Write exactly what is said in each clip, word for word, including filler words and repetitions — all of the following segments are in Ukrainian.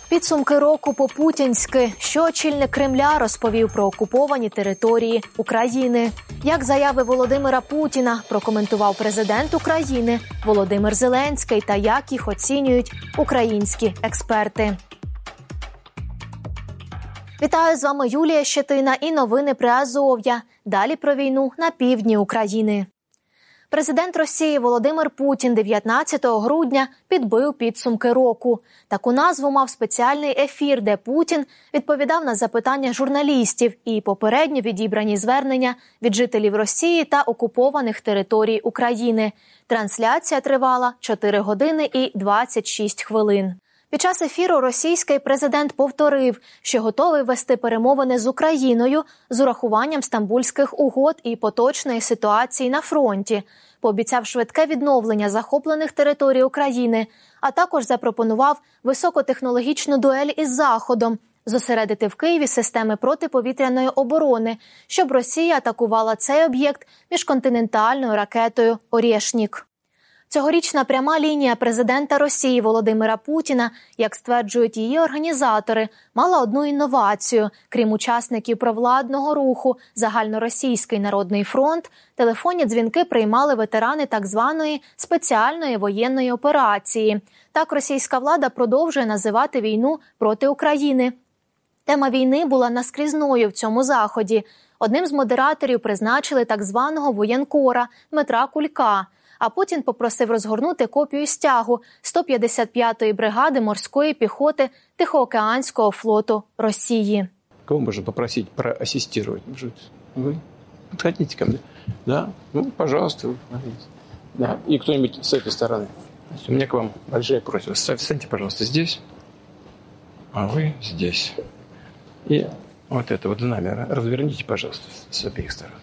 Підсумки року по-путінськи. Що очільник Кремля розповів про окуповані території України. Як заяви Володимира Путіна прокоментував президент України Володимир Зеленський та як їх оцінюють українські експерти. Вітаю, з вами Юлія Щетина і новини Приазов'я. Далі про війну на півдні України. Президент Росії Володимир Путін дев'ятнадцятого грудня підбив підсумки року. Таку назву мав спеціальний ефір, де Путін відповідав на запитання журналістів і попередньо відібрані звернення від жителів Росії та окупованих територій України. Трансляція тривала чотири години і двадцять шість хвилин. Під час ефіру російський президент повторив, що готовий вести перемовини з Україною з урахуванням стамбульських угод і поточної ситуації на фронті. Пообіцяв швидке відновлення захоплених територій України, а також запропонував високотехнологічну дуель із Заходом, зосередити в Києві системи протиповітряної оборони, щоб Росія атакувала цей об'єкт міжконтинентальною ракетою «Орєшнік». Цьогорічна пряма лінія президента Росії Володимира Путіна, як стверджують її організатори, мала одну інновацію. Крім учасників провладного руху «Загальноросійський народний фронт», телефонні дзвінки приймали ветерани так званої спеціальної воєнної операції. Так російська влада продовжує називати війну проти України. Тема війни була наскрізною в цьому заході. Одним з модераторів призначили так званого воєнкора Дмитра Кулька. А Путін попросив розгорнути копію стягу сто п'ятдесят п'ятої бригади морської піхоти Тихоокеанського флоту Росії. Кого можна попросити проассистировать? Вы подходите ко мне. Да? Ну, пожалуйста. Да. И кто-нибудь с этой стороны. У меня к вам большая просьба. Встаньте, пожалуйста, здесь, а вы здесь. И вот это вот знамя разверните, пожалуйста, с обеих сторон.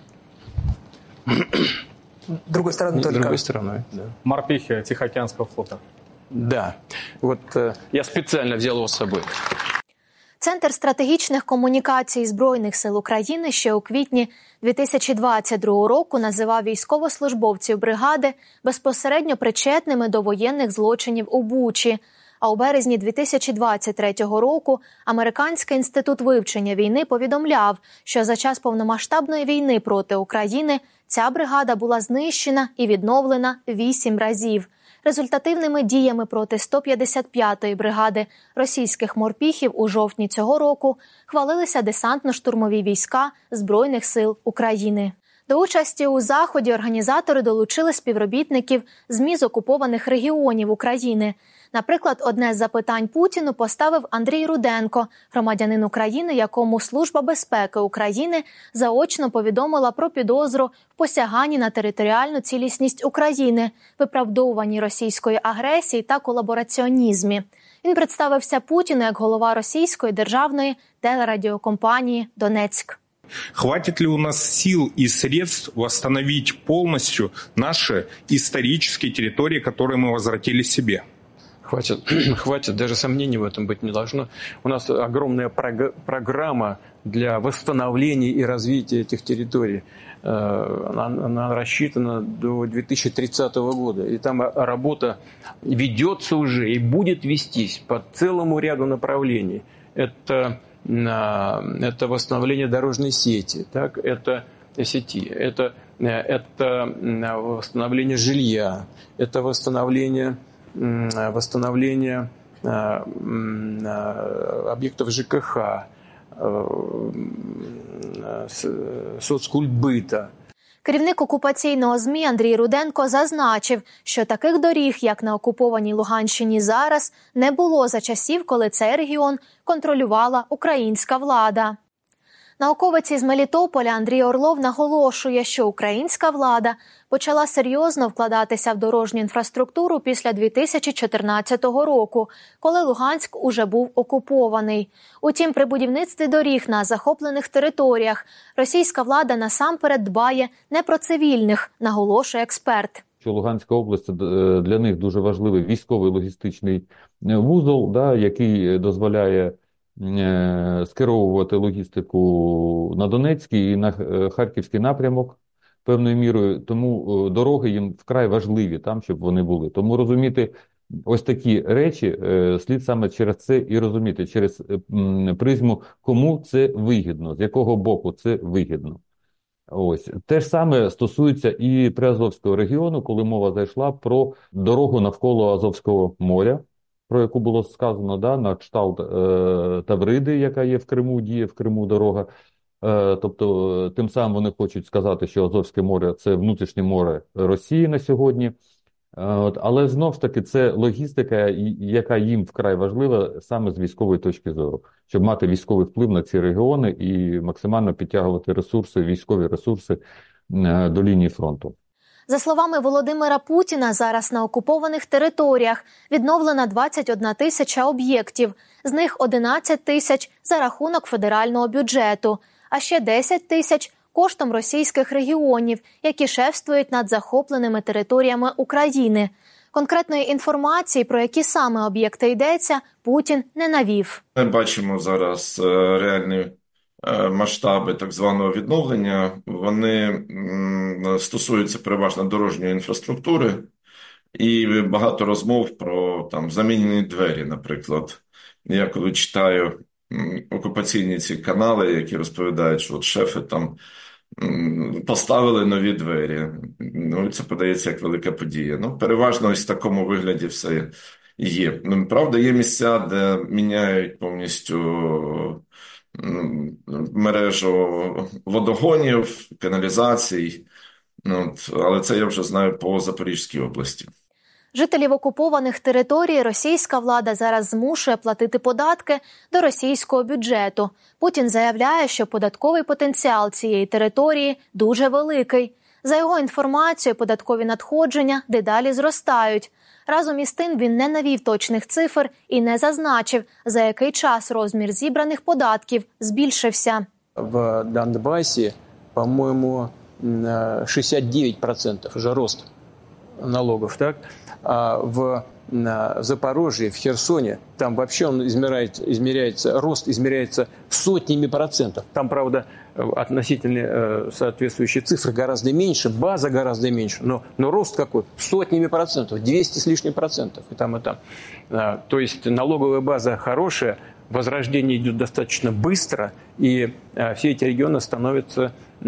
Другой стороной только. Другой стороной, да. Морпехи Тихоокеанского флота. Да. Вот э, я специально взял его с собой. Центр стратегічних комунікацій Збройних сил України ще у квітні дві тисячі двадцять другого року називав військовослужбовців бригади безпосередньо причетними до воєнних злочинів у Бучі. А у березні дві тисячі двадцять третього року Американський інститут вивчення війни повідомляв, що за час повномасштабної війни проти України ця бригада була знищена і відновлена вісім разів. Результативними діями проти сто п'ятдесят п'ятої бригади російських морпіхів у жовтні цього року хвалилися десантно-штурмові війська Збройних сил України. До участі у заході організатори долучили співробітників ЗМІ з окупованих регіонів України. Наприклад, одне з запитань Путіну поставив Андрій Руденко, громадянин України, якому Служба безпеки України заочно повідомила про підозру в посяганні на територіальну цілісність України, виправдовуванні російської агресії та колабораціонізмі. Він представився Путіну як голова російської державної телерадіокомпанії «Донецьк». Хватит ли у нас сил и средств восстановить полностью наши исторические территории, которые мы возвратили себе? Хватит, хватит, даже сомнений в этом быть не должно. У нас огромная прог- программа для восстановления и развития этих территорий. Она, она рассчитана до две тысячи тридцатого года. И там работа ведется уже и будет вестись по целому ряду направлений. Это, это восстановление дорожной сети, так? Это сети, это, это восстановление жилья, это восстановление... восстановление объектов ЖКХ, соцкультбыта. Керівник окупаційного ЗМІ Андрій Руденко зазначив, що таких доріг, як на окупованій Луганщині зараз, не було за часів, коли цей регіон контролювала українська влада. Науковець із Мелітополя Андрій Орлов наголошує, що українська влада почала серйозно вкладатися в дорожню інфраструктуру після дві тисячі чотирнадцятого року, коли Луганськ уже був окупований. Утім, при будівництві доріг на захоплених територіях російська влада насамперед дбає не про цивільних, наголошує експерт. Що Луганська область – це для них дуже важливий військовий логістичний вузол, да, який дозволяє скеровувати логістику на Донецький і на Харківський напрямок певною мірою. Тому дороги їм вкрай важливі там, щоб вони були. Тому розуміти ось такі речі слід саме через це і розуміти, через призму, кому це вигідно, з якого боку це вигідно. Ось. Те ж саме стосується і Приазовського регіону, коли мова зайшла про дорогу навколо Азовського моря, про яку було сказано, да, на кшталт е, Тавриди, яка є в Криму, діє в Криму дорога. Е, тобто, тим самим вони хочуть сказати, що Азовське море – це внутрішнє море Росії на сьогодні. Е, от, але знов ж таки це логістика, яка їм вкрай важлива саме з військової точки зору, щоб мати військовий вплив на ці регіони і максимально підтягувати ресурси, військові ресурси е, до лінії фронту. За словами Володимира Путіна, зараз на окупованих територіях відновлено двадцять одна тисяча об'єктів, з них одинадцять тисяч за рахунок федерального бюджету, а ще десять тисяч коштом російських регіонів, які шефствують над захопленими територіями України. Конкретної інформації, про які саме об'єкти йдеться, Путін не навів. Ми бачимо зараз реальні масштаби так званого відновлення. Вони стосуються переважно дорожньої інфраструктури і багато розмов про там замінені двері, наприклад. Я коли читаю окупаційні ці канали, які розповідають, що от шефи там поставили нові двері. Ну, це подається як велика подія. Ну, переважно ось в такому вигляді все є. Ну, правда, є місця, де міняють повністю мережу водогонів, каналізацій. Ну, але це я вже знаю по Запорізькій області. Жителів окупованих територій російська влада зараз змушує платити податки до російського бюджету. Путін заявляє, що податковий потенціал цієї території дуже великий. За його інформацією, податкові надходження дедалі зростають. Разом із тим він не навів точних цифр і не зазначив, за який час розмір зібраних податків збільшився. В Донбасі, по-моєму, шістдесят дев'ять відсотків вже рост налогов, так? А в Запорожье, в Херсоне, там вообще он измеряется, измеряется, рост измеряется сотнями процентов. Там, правда, относительно соответствующие цифры гораздо меньше, база гораздо меньше, но, но рост какой? Сотнями процентов, двести с лишним процентов и там, и там. То есть налоговая база хорошая, возрождение идет достаточно быстро, и все эти регионы становятся,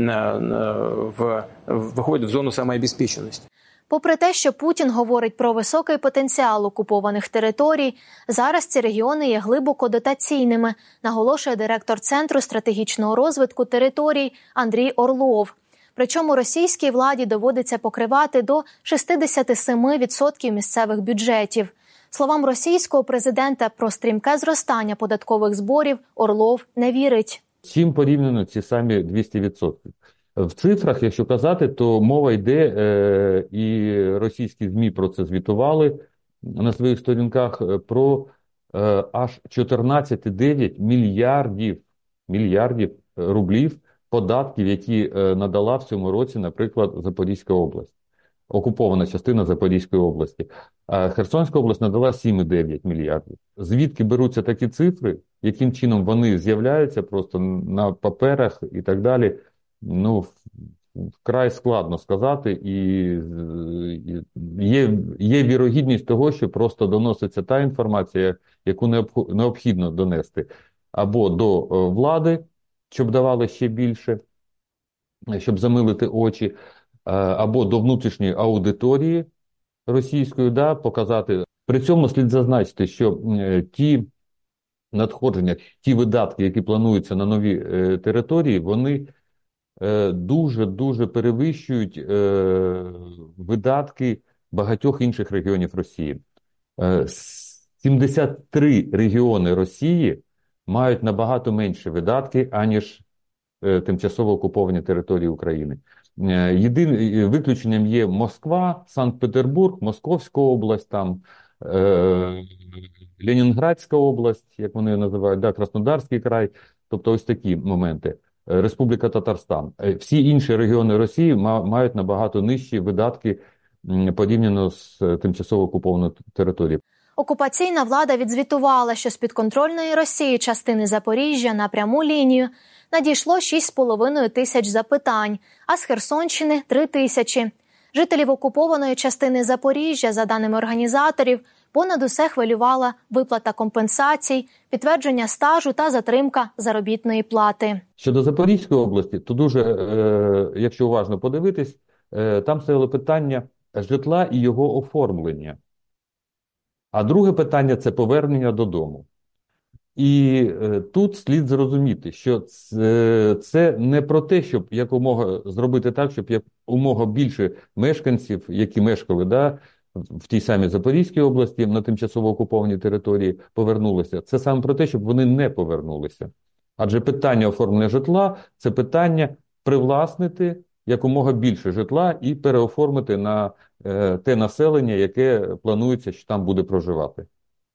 в, выходят в зону самообеспеченности. Попри те, що Путін говорить про високий потенціал окупованих територій, зараз ці регіони є глибоко дотаційними, наголошує директор Центру стратегічного розвитку територій Андрій Орлов. Причому російській владі доводиться покривати до шістдесят сім відсотків місцевих бюджетів. Словам російського президента про стрімке зростання податкових зборів Орлов не вірить. Чим порівняно ці самі двісті відсотків? В цифрах, якщо казати, то мова йде, е, і російські ЗМІ про це звітували на своїх сторінках, про е, аж чотирнадцять цілих дев'ять мільярдів, мільярдів рублів податків, які е, надала в цьому році, наприклад, Запорізька область, окупована частина Запорізької області. А Херсонська область надала сім цілих дев'ять мільярдів. Звідки беруться такі цифри, яким чином вони з'являються просто на паперах і так далі, ну, вкрай складно сказати, і є, є вірогідність того, що просто доноситься та інформація, яку необхідно донести або до влади, щоб давали ще більше, щоб замилити очі, або до внутрішньої аудиторії російської, да, показати. При цьому слід зазначити, що ті надходження, ті видатки, які плануються на нові території, вони дуже-дуже перевищують е, видатки багатьох інших регіонів Росії. Е, сімдесят три регіони Росії мають набагато менші видатки, аніж е, тимчасово окуповані території України. Е, єдиним виключенням є Москва, Санкт-Петербург, Московська область, там, е, Ленінградська область, як вони називають, да, Краснодарський край, тобто ось такі моменти. Республіка Татарстан. Всі інші регіони Росії мають набагато нижчі видатки порівняно з тимчасово окупованою територією. Окупаційна влада відзвітувала, що з підконтрольної Росії частини Запоріжжя на пряму лінію надійшло шість з половиною тисяч запитань, а з Херсонщини – три тисячі. Жителів окупованої частини Запоріжжя, за даними організаторів, Понад усе хвилювала виплата компенсацій, підтвердження стажу та затримка заробітної плати. Щодо Запорізької області, то дуже, е, якщо уважно подивитись, е, там стояло питання житла і його оформлення. А друге питання – це повернення додому. І е, тут слід зрозуміти, що це, це не про те, щоб якомога зробити так, щоб якомога більше мешканців, які мешкали, да, в тій самій Запорізькій області, на тимчасово окупованій території, повернулися. Це саме про те, щоб вони не повернулися. Адже питання оформлення житла – це питання привласнити якомога більше житла і переоформити на е, те населення, яке планується, що там буде проживати.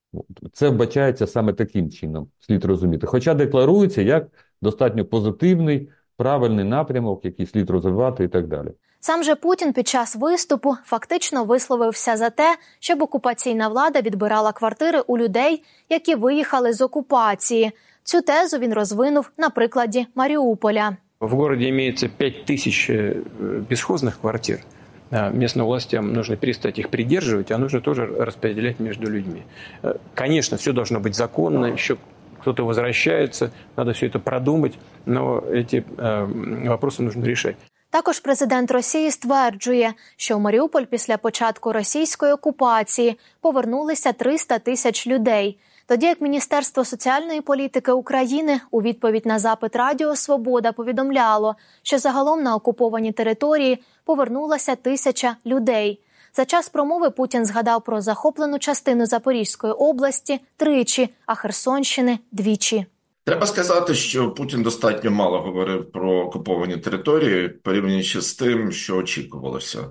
Це вбачається саме таким чином, слід розуміти. Хоча декларується як достатньо позитивний, правильний напрямок, який слід розвивати і так далі. Сам же Путін під час виступу фактично висловився за те, щоб окупаційна влада відбирала квартири у людей, які виїхали з окупації. Цю тезу він розвинув на прикладі Маріуполя. В городе имеется пять тысяч бесхозных квартир. Местным властям нужно перестать их придерживать, а нужно тоже распределять между людьми. Конечно, все должно быть законно, еще кто-то возвращается, надо все это продумать, но эти вопросы нужно решать. Також президент Росії стверджує, що в Маріуполь після початку російської окупації повернулися триста тисяч людей. Тоді як Міністерство соціальної політики України у відповідь на запит Радіо Свобода повідомляло, що загалом на окуповані території повернулася тисяча людей. За час промови Путін згадав про захоплену частину Запорізької області тричі, а Херсонщини – двічі. Треба сказати, що Путін достатньо мало говорив про окуповані території, порівнюючи з тим, що очікувалося.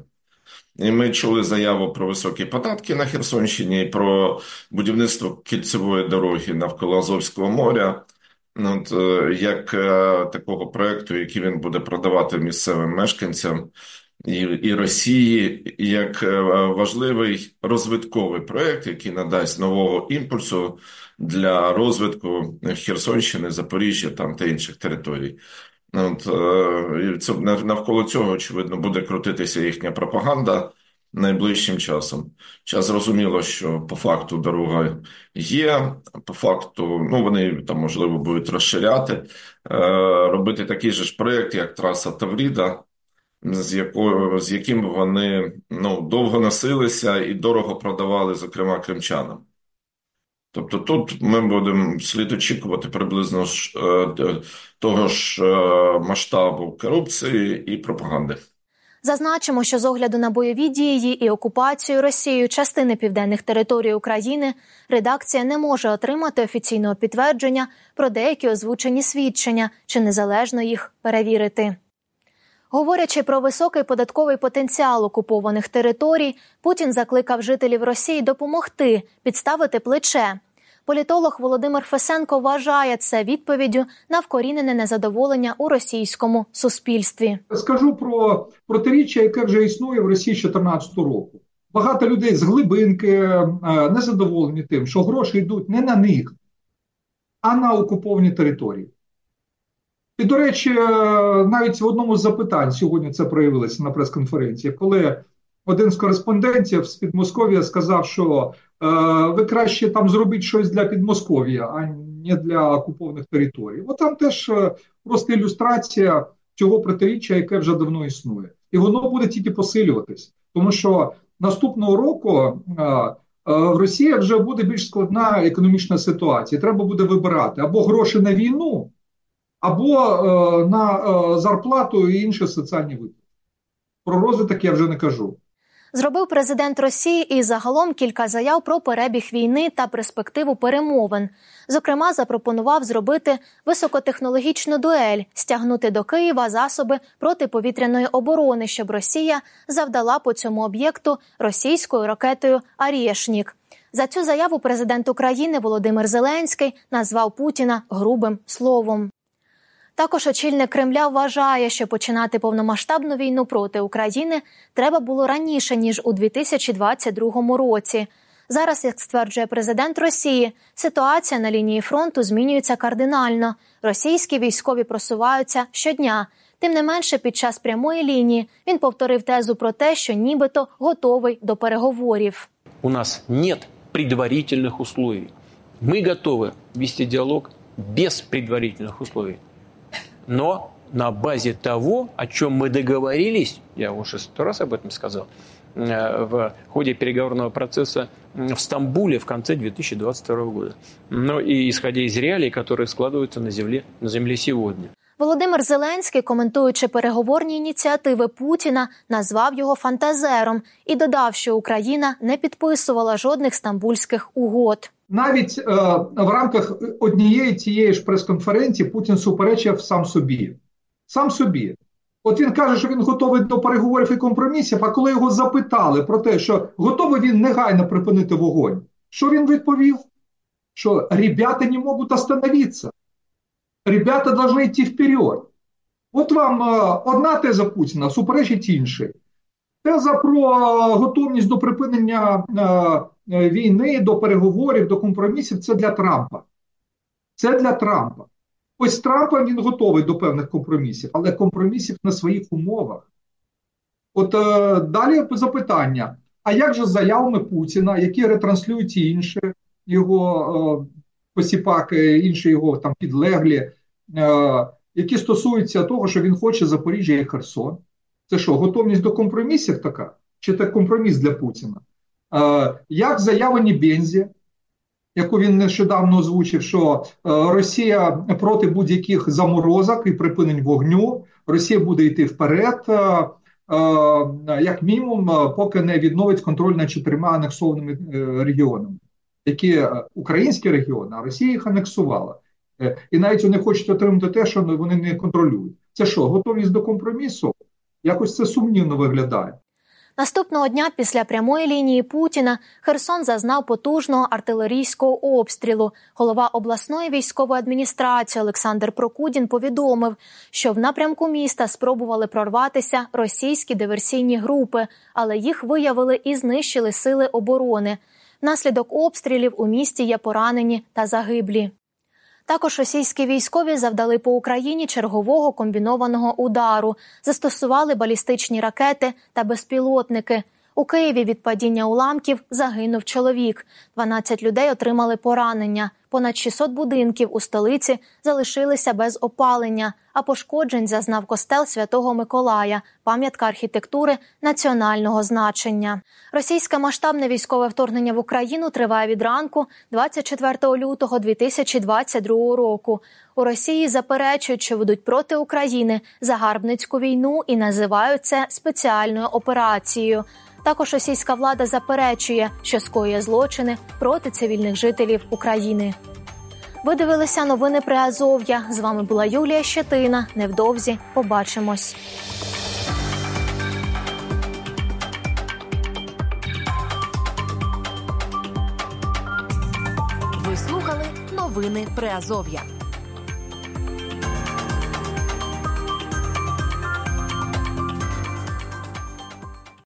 І ми чули заяву про високі податки на Херсонщині, про будівництво кільцевої дороги навколо Азовського моря, от, як такого проєкту, який він буде продавати місцевим мешканцям і, і Росії, як важливий розвитковий проєкт, який надасть нового імпульсу для розвитку Херсонщини, Запоріжжя там, та інших територій. От, це, навколо цього, очевидно, буде крутитися їхня пропаганда найближчим часом. Час зрозуміло, що по факту дорога є, по факту, ну, вони там, можливо, будуть розширяти, робити такий же ж проєкт, як траса Тавріда, з, якою, з яким вони ну, довго носилися і дорого продавали, зокрема, кримчанам. Тобто тут ми будемо слід очікувати приблизно ж, того ж масштабу корупції і пропаганди. Зазначимо, що з огляду на бойові дії і окупацію Росією частини південних територій України редакція не може отримати офіційного підтвердження про деякі озвучені свідчення чи незалежно їх перевірити. Говорячи про високий податковий потенціал окупованих територій, Путін закликав жителів Росії допомогти, підставити плече. Політолог Володимир Фесенко вважає це відповіддю на вкорінене незадоволення у російському суспільстві. Скажу про протиріччя, яке вже існує в Росії з чотирнадцятого року. Багато людей з глибинки незадоволені тим, що гроші йдуть не на них, а на окуповані території. І, до речі, навіть в одному з запитань сьогодні це проявилося на прес-конференції, коли один з кореспондентів з Підмосков'я сказав, що е, ви краще там зробіть щось для Підмосков'я, а не для окупованих територій. От там теж просто ілюстрація цього протиріччя, яке вже давно існує. І воно буде тільки посилюватись, тому що наступного року е, е, в Росії вже буде більш складна економічна ситуація. Треба буде вибирати або гроші на війну, або е, на е, зарплату і інші соціальні виплати. Про розвиток я вже не кажу. Зробив президент Росії і загалом кілька заяв про перебіг війни та перспективу перемовин. Зокрема, запропонував зробити високотехнологічну дуель, стягнути до Києва засоби протиповітряної оборони, щоб Росія завдала по цьому об'єкту російською ракетою «Арєшнік». За цю заяву президент України Володимир Зеленський назвав Путіна грубим словом. Також очільник Кремля вважає, що починати повномасштабну війну проти України треба було раніше, ніж у дві тисячі двадцять другому році. Зараз, як стверджує президент Росії, ситуація на лінії фронту змінюється кардинально. Російські військові просуваються щодня. Тим не менше, під час прямої лінії він повторив тезу про те, що нібито готовий до переговорів. У нас нет предварительных условий. Мы готовы вести диалог без предварительных условий. Но на базе того, о чем мы договорились, я уже сто раз об этом сказал, в ходе переговорного процесса в Стамбуле в конце две тысячи двадцать второго года. Но и исходя из реалий, которые складываются на земле, на земле сегодня. Володимир Зеленський, коментуючи переговорні ініціативи Путіна, назвав його фантазером і додав, що Україна не підписувала жодних стамбульських угод. Навіть е, в рамках однієї цієї ж прес-конференції Путін суперечив сам собі. Сам собі. От він каже, що він готовий до переговорів і компромісів, а коли його запитали про те, що готовий він негайно припинити вогонь, що він відповів? Що ребята не можуть остановитися. Ребята повинні йти вперед. От вам е, одна теза Путіна суперечить іншій. Теза про готовність до припинення е, війни, до переговорів, до компромісів – це для Трампа. Це для Трампа. Ось Трампа він готовий до певних компромісів, але компромісів на своїх умовах. От е, далі запитання. А як же з заявами Путіна, які ретранслюють і інші його е, посіпаки, інші його там підлеглі, е, які стосуються того, що він хоче Запоріжжя і Херсон? Це що, готовність до компромісів така? Чи це компроміс для Путіна? Е, як заява Небензі, яку він нещодавно озвучив, що е, Росія проти будь-яких заморозок і припинень вогню, Росія буде йти вперед, е, е, як мінімум, поки не відновить контроль над чотирма анексованими е, регіонами, які е, українські регіони, а Росія їх анексувала. Е, і навіть вони хочуть отримати те, що вони не контролюють. Це що, готовність до компромісу? Якось це сумнівно виглядає. Наступного дня після прямої лінії Путіна Херсон зазнав потужного артилерійського обстрілу. Голова обласної військової адміністрації Олександр Прокудін повідомив, що в напрямку міста спробували прорватися російські диверсійні групи, але їх виявили і знищили сили оборони. Внаслідок обстрілів у місті є поранені та загиблі. Також російські військові завдали по Україні чергового комбінованого удару, застосували балістичні ракети та безпілотники. У Києві від падіння уламків загинув чоловік. дванадцять людей отримали поранення. Понад шістсот будинків у столиці залишилися без опалення, а пошкоджень зазнав костел Святого Миколая, пам'ятка архітектури національного значення. Російське масштабне військове вторгнення в Україну триває від ранку двадцять четвертого лютого дві тисячі двадцять другого року. У Росії заперечують, що ведуть проти України загарбницьку війну і називають це спеціальною операцією. Також російська влада заперечує, що скоює злочини проти цивільних жителів України. Ви дивилися новини Приазов'я. З вами була Юлія Щетина. Невдовзі побачимось. Ви слухали новини Приазов'я.